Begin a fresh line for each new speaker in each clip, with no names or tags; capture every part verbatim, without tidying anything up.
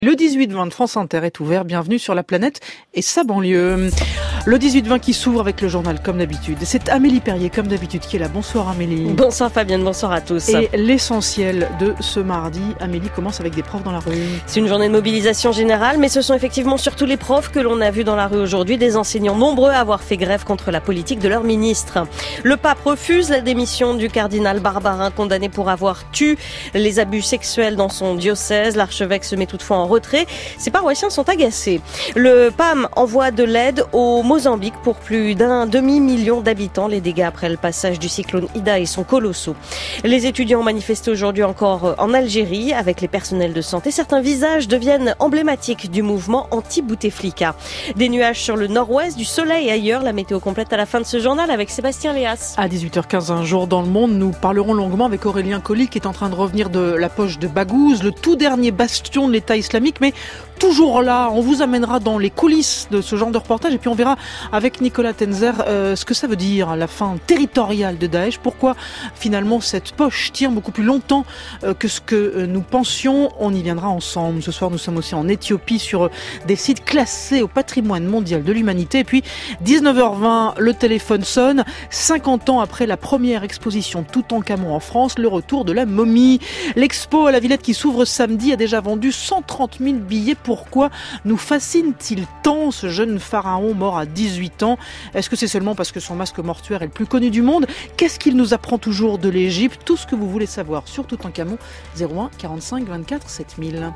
Le dix-huit vingt de France Inter est ouvert. Bienvenue sur la planète et sa banlieue. Le dix-huit vingt qui s'ouvre avec le journal comme d'habitude. C'est Amélie Perrier comme d'habitude qui est là. Bonsoir Amélie.
Bonsoir Fabienne, bonsoir à tous.
Et l'essentiel de ce mardi, Amélie commence avec des profs dans la rue.
C'est une journée de mobilisation générale, mais ce sont effectivement surtout les profs que l'on a vus dans la rue aujourd'hui. Des enseignants nombreux à avoir fait grève contre la politique de leur ministre. Le pape refuse la démission du cardinal Barbarin, condamné pour avoir tué les abus sexuels dans son diocèse. L'archevêque se met toutefois en retrait. Ses paroissiens sont agacés. Le P A M envoie de l'aide au Mozambique pour plus d'un demi-million d'habitants. Les dégâts après le passage du cyclone Idai sont colossaux. Les étudiants ont manifesté aujourd'hui encore en Algérie avec les personnels de santé. Certains visages deviennent emblématiques du mouvement anti-Bouteflika. Des nuages sur le nord-ouest, du soleil ailleurs. La météo complète à la fin de ce journal avec Sébastien Léas.
À dix-huit heures quinze, un jour dans le monde, nous parlerons longuement avec Aurélien Colli qui est en train de revenir de la poche de Baghouz, le tout dernier bastion de l'État islamique. Mais toujours là, on vous amènera dans les coulisses de ce genre de reportage et puis on verra avec Nicolas Tenzer euh, ce que ça veut dire, la fin territoriale de Daesh, pourquoi finalement cette poche tient beaucoup plus longtemps euh, que ce que euh, nous pensions. On y viendra ensemble. Ce soir, nous sommes aussi en Éthiopie sur euh, des sites classés au patrimoine mondial de l'humanité. Et puis, dix-neuf heures vingt, le téléphone sonne. cinquante ans après la première exposition Toutankhamon en France, le retour de la momie. L'expo à la Villette qui s'ouvre samedi a déjà vendu cent trente mille billets. Pourquoi nous fascine-t-il tant ce jeune pharaon mort à dix-huit ans? Est-ce que c'est seulement parce que son masque mortuaire est le plus connu du monde? Qu'est-ce qu'il nous apprend toujours de l'Égypte? Tout ce que vous voulez savoir sur Toutankhamon. zéro un quarante-cinq vingt-quatre sept mille.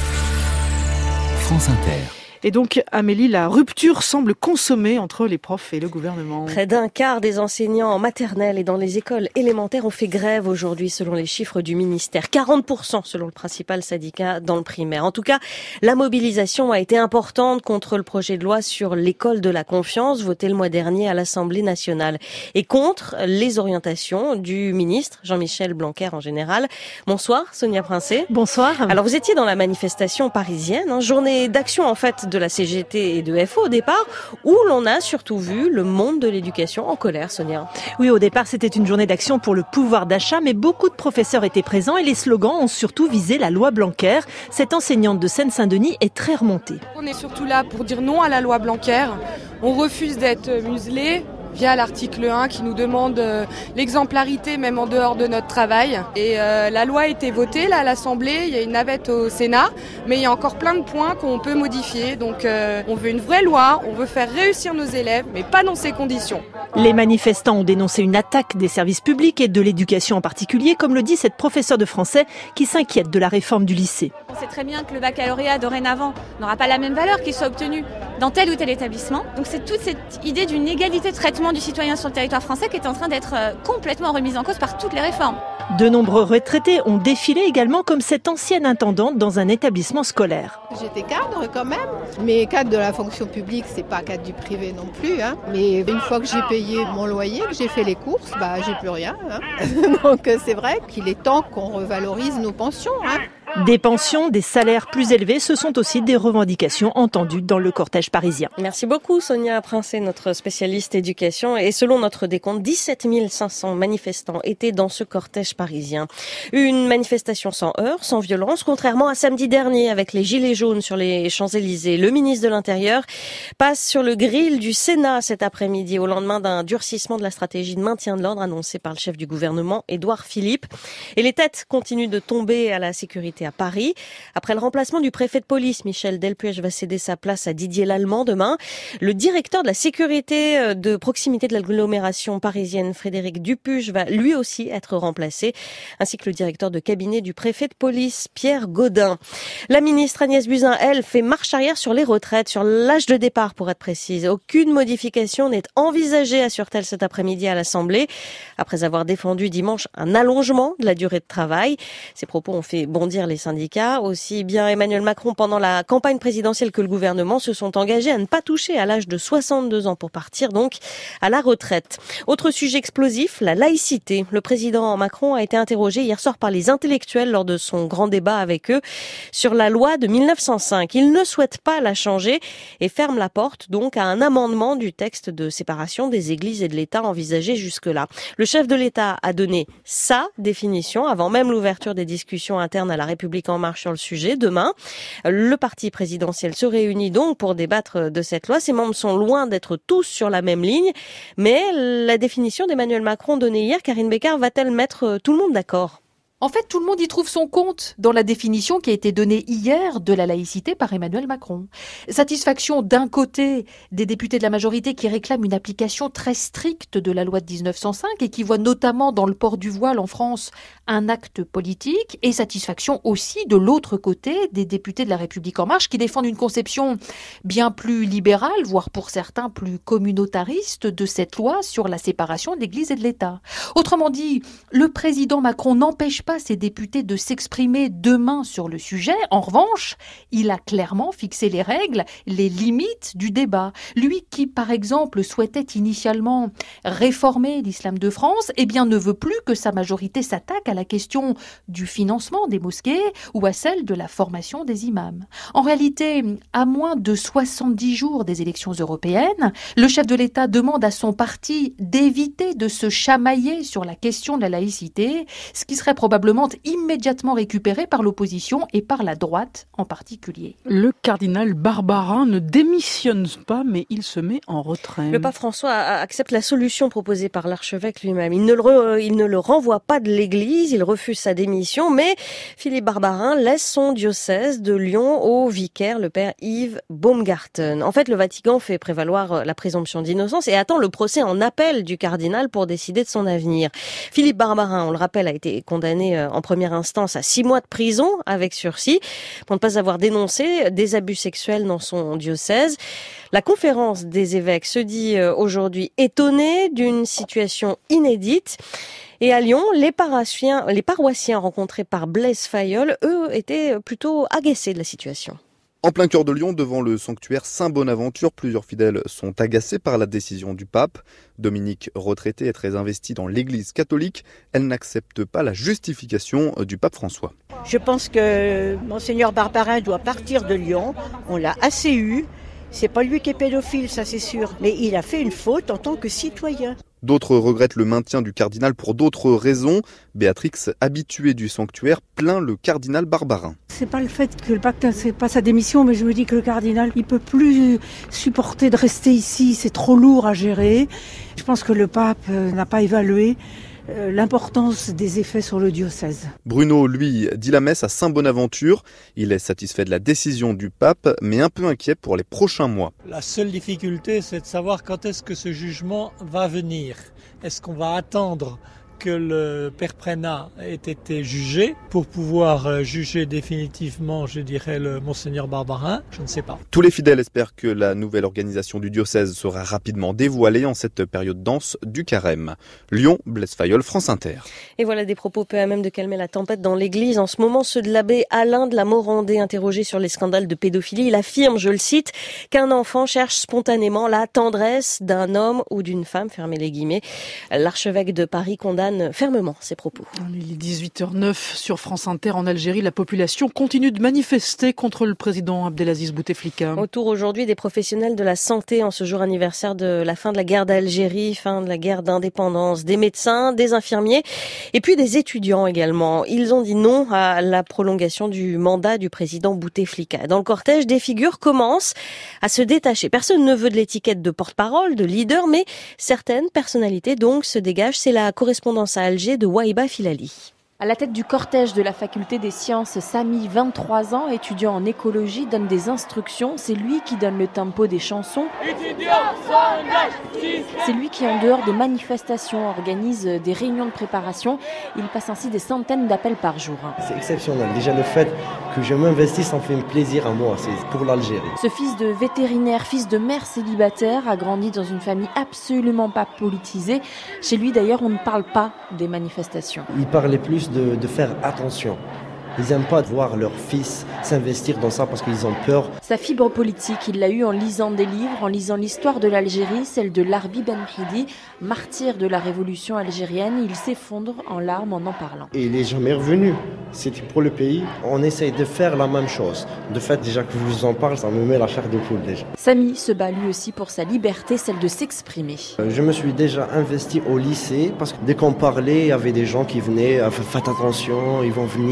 France Inter.
Et donc, Amélie, la rupture semble consommée entre les profs et le gouvernement.
Près d'un quart des enseignants en maternelle et dans les écoles élémentaires ont fait grève aujourd'hui selon les chiffres du ministère. quarante pour cent selon le principal syndicat dans le primaire. En tout cas, la mobilisation a été importante contre le projet de loi sur l'école de la confiance voté le mois dernier à l'Assemblée nationale et contre les orientations du ministre Jean-Michel Blanquer en général. Bonsoir Sonia Princet.
Bonsoir.
Alors vous étiez dans la manifestation parisienne, hein, journée d'action en fait de la C G T et de F O au départ, où l'on a surtout vu le monde de l'éducation en colère, Sonia.
Oui, au départ, c'était une journée d'action pour le pouvoir d'achat, mais beaucoup de professeurs étaient présents et les slogans ont surtout visé la loi Blanquer. Cette enseignante de Seine-Saint-Denis est très remontée.
On est surtout là pour dire non à la loi Blanquer. On refuse d'être muselé via l'article un qui nous demande euh, l'exemplarité même en dehors de notre travail. Et euh, la loi a été votée là à l'Assemblée, il y a une navette au Sénat, mais il y a encore plein de points qu'on peut modifier. Donc euh, on veut une vraie loi, on veut faire réussir nos élèves, mais pas dans ces conditions.
Les manifestants ont dénoncé une attaque des services publics et de l'éducation en particulier, comme le dit cette professeure de français qui s'inquiète de la réforme du lycée.
On sait très bien que le baccalauréat dorénavant n'aura pas la même valeur qu'il soit obtenu dans tel ou tel établissement. Donc c'est toute cette idée d'une égalité de traitement du citoyen sur le territoire français qui est en train d'être complètement remise en cause par toutes les réformes.
De nombreux retraités ont défilé également comme cette ancienne intendante dans un établissement scolaire.
J'étais cadre quand même, mais cadre de la fonction publique, c'est pas cadre du privé non plus. Hein. Mais une fois que j'ai payé mon loyer, que j'ai fait les courses, bah j'ai plus rien. Hein. Donc c'est vrai qu'il est temps qu'on revalorise nos pensions. Hein.
Des pensions, des salaires plus élevés, ce sont aussi des revendications entendues dans le cortège parisien.
Merci beaucoup Sonia Princet, notre spécialiste éducation. Et selon notre décompte, dix-sept mille cinq cents manifestants étaient dans ce cortège parisien. Une manifestation sans heurts, sans violence, contrairement à samedi dernier avec les gilets jaunes sur les Champs-Élysées. Le ministre de l'Intérieur passe sur le grill du Sénat cet après-midi au lendemain d'un durcissement de la stratégie de maintien de l'ordre annoncé par le chef du gouvernement, Édouard Philippe. Et les têtes continuent de tomber à la sécurité à Paris. Après le remplacement du préfet de police, Michel Delpech va céder sa place à Didier Lallemand demain. Le directeur de la sécurité de proximité de l'agglomération parisienne, Frédéric Dupuche, va lui aussi être remplacé, ainsi que le directeur de cabinet du préfet de police, Pierre Gaudin. La ministre Agnès Buzyn, elle, fait marche arrière sur les retraites, sur l'âge de départ pour être précise. Aucune modification n'est envisagée, assure-t-elle cet après-midi à l'Assemblée, après avoir défendu dimanche un allongement de la durée de travail. Ces propos ont fait bondir les syndicats. Aussi bien Emmanuel Macron pendant la campagne présidentielle que le gouvernement se sont engagés à ne pas toucher à l'âge de soixante-deux ans pour partir donc à la retraite. Autre sujet explosif, la laïcité. Le président Macron a été interrogé hier soir par les intellectuels lors de son grand débat avec eux sur la loi de mille neuf cent cinq. Il ne souhaite pas la changer et ferme la porte donc à un amendement du texte de séparation des églises et de l'État envisagé jusque-là. Le chef de l'État a donné sa définition avant même l'ouverture des discussions internes à la République République En Marche sur le sujet demain. Le parti présidentiel se réunit donc pour débattre de cette loi. Ses membres sont loin d'être tous sur la même ligne, mais la définition d'Emmanuel Macron donnée hier, Karine Bécard, va-t-elle mettre tout le monde d'accord ?
En fait, tout le monde y trouve son compte dans la définition qui a été donnée hier de la laïcité par Emmanuel Macron. Satisfaction d'un côté des députés de la majorité qui réclament une application très stricte de la loi de dix-neuf cent cinq et qui voient notamment dans le port du voile en France un acte politique, et satisfaction aussi de l'autre côté des députés de la République En Marche qui défendent une conception bien plus libérale, voire pour certains plus communautariste de cette loi sur la séparation de l'Église et de l'État. Autrement dit, le président Macron n'empêche pas ses députés de s'exprimer demain sur le sujet. En revanche, il a clairement fixé les règles, les limites du débat. Lui qui, par exemple, souhaitait initialement réformer l'islam de France, eh bien ne veut plus que sa majorité s'attaque à la question du financement des mosquées ou à celle de la formation des imams. En réalité, à moins de soixante-dix jours des élections européennes, le chef de l'État demande à son parti d'éviter de se chamailler sur la question de la laïcité, ce qui serait probablement immédiatement récupéré par l'opposition et par la droite en particulier.
Le cardinal Barbarin ne démissionne pas, mais il se met en retrait.
Le pape François accepte la solution proposée par l'archevêque lui-même. Il ne, le re, il ne le renvoie pas de l'église, il refuse sa démission, mais Philippe Barbarin laisse son diocèse de Lyon au vicaire, le père Yves Baumgarten. En fait, le Vatican fait prévaloir la présomption d'innocence et attend le procès en appel du cardinal pour décider de son avenir. Philippe Barbarin, on le rappelle, a été condamné en première instance à six mois de prison avec sursis pour ne pas avoir dénoncé des abus sexuels dans son diocèse. La conférence des évêques se dit aujourd'hui étonnée d'une situation inédite. Et à Lyon, les paroissiens, les paroissiens rencontrés par Blaise Fayol, eux, étaient plutôt agacés de la situation.
En plein cœur de Lyon, devant le sanctuaire Saint-Bonaventure, plusieurs fidèles sont agacés par la décision du pape. Dominique, retraitée, est très investie dans l'église catholique. Elle n'accepte pas la justification du pape François.
Je pense que Monseigneur Barbarin doit partir de Lyon. On l'a assez eu. C'est pas lui qui est pédophile, ça c'est sûr. Mais il a fait une faute en tant que citoyen.
D'autres regrettent le maintien du cardinal pour d'autres raisons. Béatrix, habituée du sanctuaire, plaint le cardinal Barbarin.
C'est pas le fait que le pape c'est pas sa démission, mais je me dis que le cardinal, il peut plus supporter de rester ici, c'est trop lourd à gérer. Je pense que le pape n'a pas évalué l'importance des effets sur le diocèse.
Bruno, lui, dit la messe à Saint-Bonaventure. Il est satisfait de la décision du pape, mais un peu inquiet pour les prochains mois.
La seule difficulté, c'est de savoir quand est-ce que ce jugement va venir. Est-ce qu'on va attendre que le père Prénat ait été jugé pour pouvoir juger définitivement, je dirais, le Monseigneur Barbarin? Je ne sais pas.
Tous les fidèles espèrent que la nouvelle organisation du diocèse sera rapidement dévoilée en cette période dense du carême. Lyon, Blaise Fayol, France Inter.
Et voilà des propos peu à même de calmer la tempête dans l'église. En ce moment, ceux de l'abbé Alain de la Morandée, interrogé sur les scandales de pédophilie. Il affirme, je le cite, qu'un enfant cherche spontanément la tendresse d'un homme ou d'une femme, fermez les guillemets. L'archevêque de Paris condamne fermement ses propos.
Il est dix-huit heures neuf sur France Inter. En Algérie, la population continue de manifester contre le président Abdelaziz Bouteflika.
Autour aujourd'hui des professionnels de la santé en ce jour anniversaire de la fin de la guerre d'Algérie, fin de la guerre d'indépendance, des médecins, des infirmiers et puis des étudiants également. Ils ont dit non à la prolongation du mandat du président Bouteflika. Dans le cortège, des figures commencent à se détacher. Personne ne veut de l'étiquette de porte-parole, de leader, mais certaines personnalités donc se dégagent. C'est la correspondance à Alger de Wahiba Filali.
À la tête du cortège de la faculté des sciences, Sami, vingt-trois ans, étudiant en écologie, donne des instructions. C'est lui qui donne le tempo des chansons. C'est lui qui, en dehors des manifestations, organise des réunions de préparation. Il passe ainsi des centaines d'appels par jour.
C'est exceptionnel. Déjà le fait que je m'investisse, ça me fait un plaisir à moi. C'est pour l'Algérie.
Ce fils de vétérinaire, fils de mère célibataire, a grandi dans une famille absolument pas politisée. Chez lui, d'ailleurs, on ne parle pas des manifestations.
Il parlait plus De, de faire attention. Ils n'aiment pas voir leur fils s'investir dans ça parce qu'ils ont peur.
Sa fibre politique, il l'a eue en lisant des livres, en lisant l'histoire de l'Algérie, celle de Larbi Ben Mhidi, martyr de la révolution algérienne. Il s'effondre en larmes en en parlant.
Et il n'est jamais revenu. C'était pour le pays. On essaye de faire la même chose. De fait, déjà que je vous en parle, ça me met la chair de poule déjà.
Sami se bat lui aussi pour sa liberté, celle de s'exprimer.
Je me suis déjà investi au lycée parce que dès qu'on parlait, il y avait des gens qui venaient, faites attention, ils vont venir.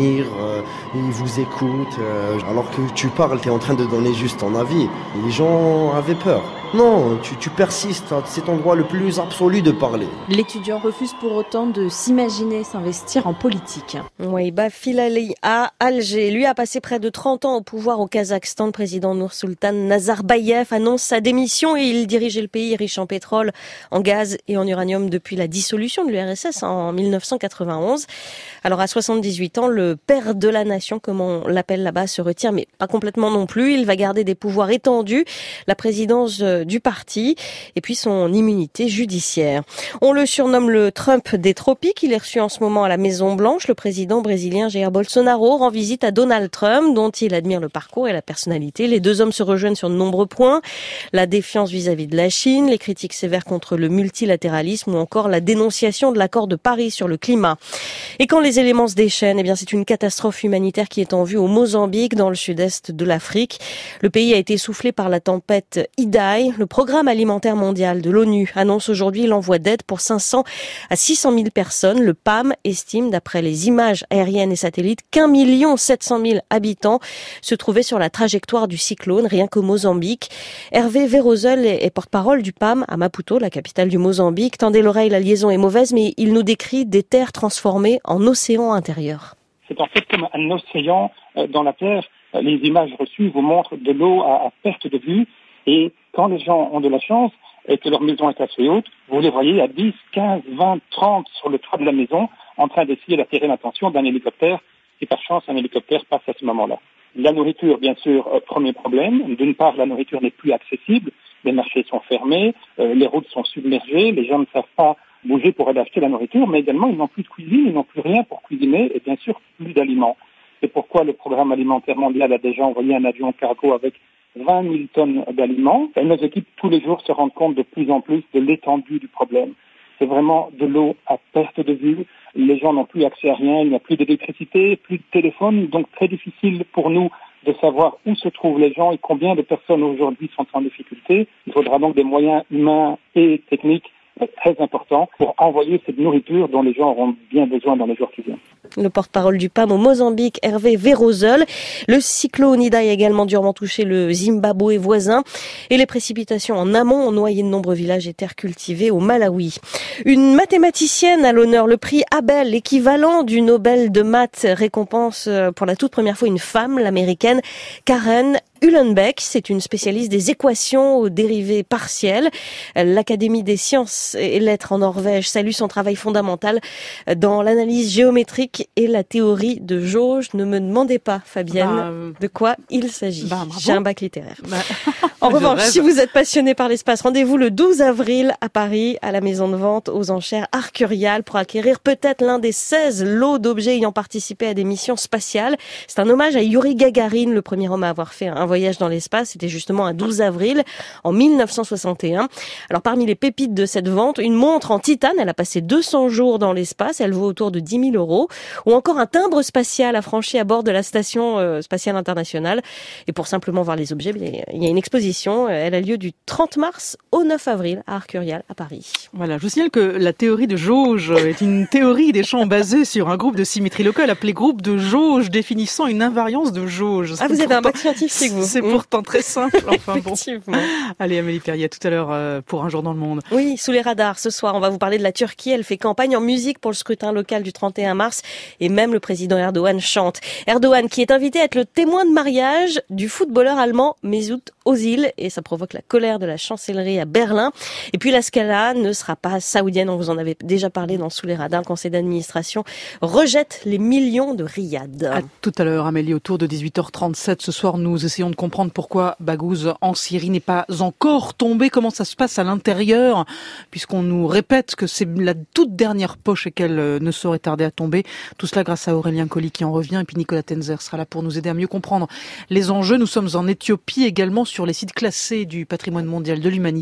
euh, ils vous écoutent, euh, alors que tu parles, tu es en train de donner juste ton avis. Et les gens avaient peur. Non, tu, tu persistes à cet endroit le plus absolu de parler.
L'étudiant refuse pour autant de s'imaginer s'investir en politique.
Oui, Bafil Ali à Alger. Lui a passé près de trente ans au pouvoir au Kazakhstan. Le président Nursultan Nazarbayev annonce sa démission et il dirigeait le pays riche en pétrole, en gaz et en uranium depuis la dissolution de l'U R S S en mille neuf cent quatre-vingt-onze. Alors à soixante-dix-huit ans, le père de la nation, comme on l'appelle là-bas, se retire, mais pas complètement non plus. Il va garder des pouvoirs étendus, la présidence du parti et puis son immunité judiciaire. On le surnomme le Trump des tropiques. Il est reçu en ce moment à la Maison Blanche. Le président brésilien Jair Bolsonaro rend visite à Donald Trump, dont il admire le parcours et la personnalité. Les deux hommes se rejoignent sur de nombreux points. La défiance vis-à-vis de la Chine, les critiques sévères contre le multilatéralisme ou encore la dénonciation de l'accord de Paris sur le climat. Et quand les éléments se déchaînent, eh bien c'est une catastrophe humanitaire qui est en vue au Mozambique, dans le sud-est de l'Afrique. Le pays a été soufflé par la tempête Idai. Le Programme alimentaire mondial de l'ONU annonce aujourd'hui l'envoi d'aide pour cinq cents à six cent mille personnes. Le P A M estime, d'après les images aériennes et satellites, qu'un million sept cent mille habitants se trouvaient sur la trajectoire du cyclone, rien qu'au Mozambique. Hervé Vérozel est porte-parole du P A M à Maputo, la capitale du Mozambique. Tendez l'oreille, la liaison est mauvaise, mais il nous décrit des terres transformées en océan intérieur.
C'est en fait comme un océan dans la terre. Les images reçues vous montrent de l'eau à, à perte de vue. Et quand les gens ont de la chance et que leur maison est assez haute, vous les voyez à dix, quinze, vingt, trente sur le toit de la maison en train d'essayer d'attirer l'attention d'un hélicoptère. Et par chance, un hélicoptère passe à ce moment-là. La nourriture, bien sûr, euh, premier problème. D'une part, la nourriture n'est plus accessible. Les marchés sont fermés, euh, les routes sont submergées, les gens ne savent pas bouger pour aller acheter la nourriture, mais également, ils n'ont plus de cuisine, ils n'ont plus rien pour cuisiner et bien sûr, plus d'aliments. C'est pourquoi le Programme alimentaire mondial a déjà envoyé un avion cargo avec vingt mille tonnes d'aliments. Et nos équipes, tous les jours, se rendent compte de plus en plus de l'étendue du problème. C'est vraiment de l'eau à perte de vue. Les gens n'ont plus accès à rien, il n'y a plus d'électricité, plus de téléphone, donc très difficile pour nous de savoir où se trouvent les gens et combien de personnes aujourd'hui sont en difficulté. Il faudra donc des moyens humains et techniques très importants pour envoyer cette nourriture dont les gens auront bien besoin dans les jours qui viennent.
Le porte-parole du P A M au Mozambique, Hervé Vérozel. Le cyclone Idai a également durement touché le Zimbabwe voisin et les précipitations en amont ont noyé de nombreux villages et terres cultivées au Malawi. Une mathématicienne à l'honneur, le prix Abel, l'équivalent du Nobel de maths, récompense pour la toute première fois une femme, l'américaine Karen Uhlenbeck. C'est une spécialiste des équations aux dérivées partielles. L'Académie des sciences et lettres en Norvège salue son travail fondamental dans l'analyse géométrique et la théorie de jauge. Ne me demandez pas, Fabienne, bah, de quoi il s'agit. Bah, J'ai un bac littéraire. Bah. En revanche, si vous êtes passionné par l'espace, rendez-vous le douze avril à Paris, à la maison de vente aux enchères Arcurial, pour acquérir peut-être l'un des seize lots d'objets ayant participé à des missions spatiales. C'est un hommage à Yuri Gagarin, le premier homme à avoir fait un voyage dans l'espace. C'était justement un douze avril en mille neuf cent soixante et un. Alors parmi les pépites de cette vente, une montre en titane, elle a passé deux cents jours dans l'espace, elle vaut autour de dix mille euros, ou encore un timbre spatial affranchi à bord de la station euh, spatiale internationale. Et pour simplement voir les objets, il y a une exposition, elle a lieu du trente mars au neuf avril à Arcurial à Paris.
Voilà, je vous signale que la théorie de jauge est une théorie des champs basée sur un groupe de symétrie locale appelé groupe de jauge, définissant une invariance de jauge.
Ah, vous
pourtant,
avez un bac scientifique, vous.
C'est mmh. pourtant très simple. Enfin bon.
Effectivement.
Allez, Amélie Perrier, à tout à l'heure euh, pour Un jour dans le monde.
Oui, sous les radars, ce soir, on va vous parler de la Turquie. Elle fait campagne en musique pour le scrutin local du trente et un mars. Et même le président Erdogan chante. Erdogan qui est invité à être le témoin de mariage du footballeur allemand Mesut Özil. Et ça provoque la colère de la chancellerie à Berlin. Et puis la Scala ne sera pas saoudienne. On vous en avait déjà parlé dans Sous les radars. Le conseil d'administration rejette les millions de Riyad.
À tout à l'heure, Amélie, autour de dix-huit heures trente-sept. Ce soir, nous essayons de comprendre pourquoi Baghouz en Syrie n'est pas encore tombé. Comment ça se passe à l'intérieur, puisqu'on nous répète que c'est la toute dernière poche et qu'elle ne saurait tarder à tomber. Tout cela grâce à Aurélien Colli qui en revient. Et puis Nicolas Tenzer sera là pour nous aider à mieux comprendre les enjeux. Nous sommes en Éthiopie également sur les sites classés du patrimoine mondial de l'humanité.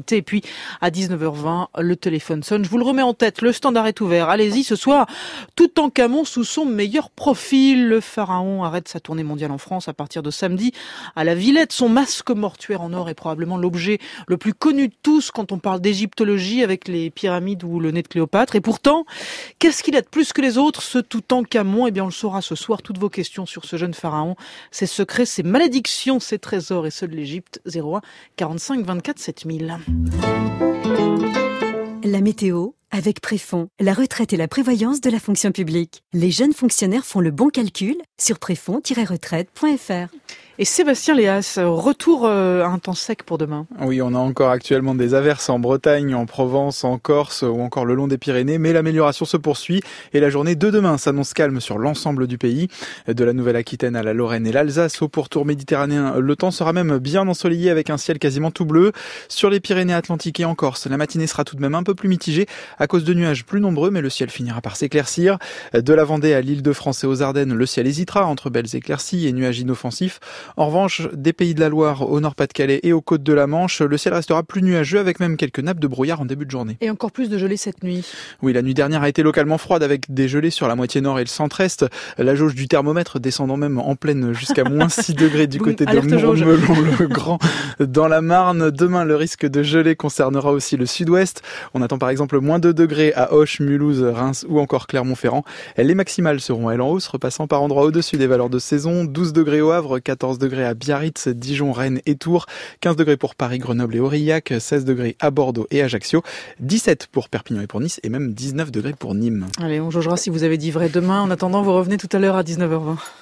l'actualité. Et puis, à dix-neuf heures vingt, le téléphone sonne. Je vous le remets en tête. Le standard est ouvert. Allez-y, ce soir, Toutankhamon sous son meilleur profil. Le pharaon arrête sa tournée mondiale en France à partir de samedi à la Villette. Son masque mortuaire en or est probablement l'objet le plus connu de tous quand on parle d'égyptologie avec les pyramides ou le nez de Cléopâtre. Et pourtant, qu'est-ce qu'il a de plus que les autres, ce Toutankhamon? Eh bien, on le saura ce soir. Toutes vos questions sur ce jeune pharaon, ses secrets, ses malédictions, ses trésors et ceux de l'Égypte. zéro un quarante-cinq vingt-quatre sept mille.
La météo avec Préfond, la retraite et la prévoyance de la fonction publique. Les jeunes fonctionnaires font le bon calcul sur préfond tiret retraite point f r.
Et Sébastien Léas, retour à un temps sec pour demain.
Oui, on a encore actuellement des averses en Bretagne, en Provence, en Corse ou encore le long des Pyrénées, mais l'amélioration se poursuit et la journée de demain s'annonce calme sur l'ensemble du pays. De la Nouvelle-Aquitaine à la Lorraine et l'Alsace, au pourtour méditerranéen, le temps sera même bien ensoleillé avec un ciel quasiment tout bleu. Sur les Pyrénées-Atlantiques et en Corse, la matinée sera tout de même un peu plus mitigée à cause de nuages plus nombreux, mais le ciel finira par s'éclaircir. De la Vendée à l'Île-de-France et aux Ardennes, le ciel hésitera entre belles éclaircies et nuages inoffensifs. En revanche, des Pays de la Loire au Nord-Pas-de-Calais et aux côtes de la Manche, le ciel restera plus nuageux avec même quelques nappes de brouillard en début de journée.
Et encore plus de gelée cette nuit.
Oui, la nuit dernière a été localement froide avec des gelées sur la moitié nord et le centre-est. La jauge du thermomètre descendant même en pleine jusqu'à moins six degrés du côté de Mourmelon-le-Grand dans la Marne. Demain, le risque de gelée concernera aussi le sud-ouest. On attend par exemple moins deux degrés à Auch, Mulhouse, Reims ou encore Clermont-Ferrand. Les maximales seront elles en hausse, repassant par endroits au-dessus des valeurs de saison. douze degrés au Havre, quatorze degrés à Biarritz, Dijon, Rennes et Tours, quinze degrés pour Paris, Grenoble et Aurillac, seize degrés à Bordeaux et Ajaccio, dix-sept pour Perpignan et pour Nice et même dix-neuf degrés pour Nîmes.
Allez, on jaugera si vous avez dit vrai demain. En attendant, vous revenez tout à l'heure à dix-neuf heures vingt.